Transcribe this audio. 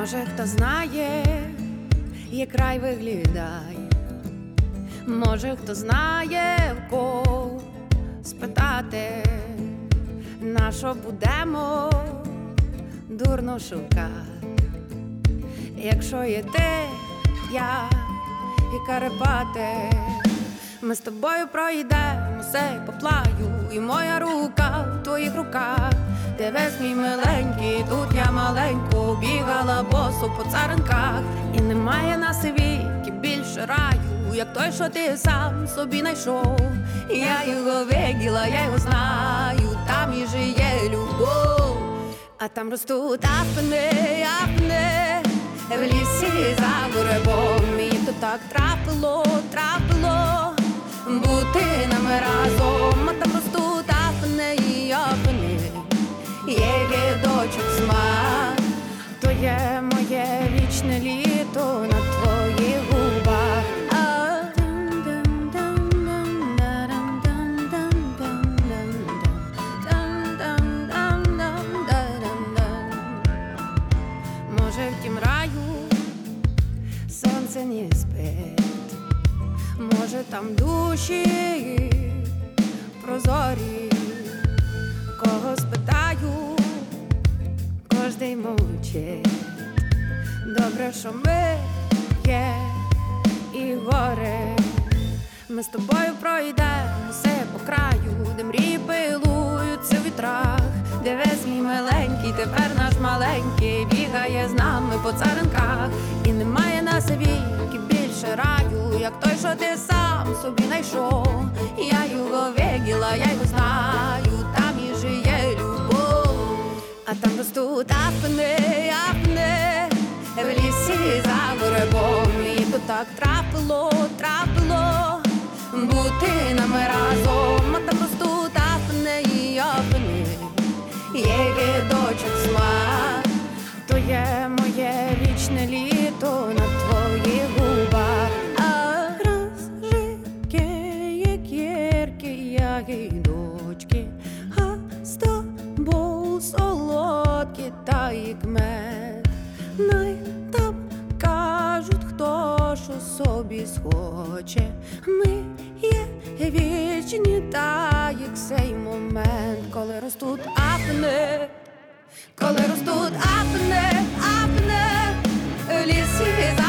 Може, хто знає, як рай виглядає, може, хто знає, в кого спитати, на що будемо дурно шукати. Якщо є ти, я і Карпати, ми з тобою пройдемо сей по плаю, і моя рука в твоїх руках. Дивись, мій миленький, тут я маленько бігала босо по царинках. І немає на світі більше раю, як той, що ти сам собі знайшов. Я його виділа, я його знаю, там і жиє любов. А там ростуть афини, афини, в лісі за буребом. Мені то так трапило бути нами разом. А там ростуть афини і афини, є дочок смак. То є моє вічне літо на твоїх губах. Може, в тім раю сонце не спить, може, там душі прозорі. Кого спитаю, кожний мовчить. Добре, що ми є і горе. Ми з тобою пройдемо все по краю, де мрії пилуються в вітрах. Дивись, мій миленький, тепер наш маленький бігає з нами по царинках. І немає на світі більше раю, як той, що ти сам собі знайшов. Я його виділа, я його знаю, там і жиє любов. А там ростуть афини, афини, в лісі за буребом. І то так трапило бути нами разом. А там ростуть афини і афини, є дочок смак. То є моє вічне літо на твоїх губах. А розжике, як гіркі ягідочки, а з тобою солодкі, та як мед. Най там кажуть, хто що собі схоче. Ми є вічні, та як цей момент, коли ростуть афини, коли ростуть афини, афини, в лісі за